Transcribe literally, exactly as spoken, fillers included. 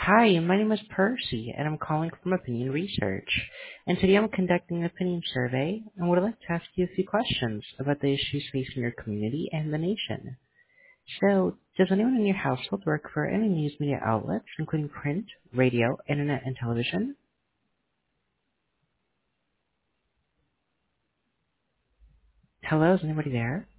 Hi, my name is Percy, and I'm calling from Opinion Research. And today I'm conducting an opinion survey and would like to ask you a few questions about the issues facing your community and the nation. So, does anyone in your household work for any news media outlets, including print, radio, internet, and television? Hello, is anybody there?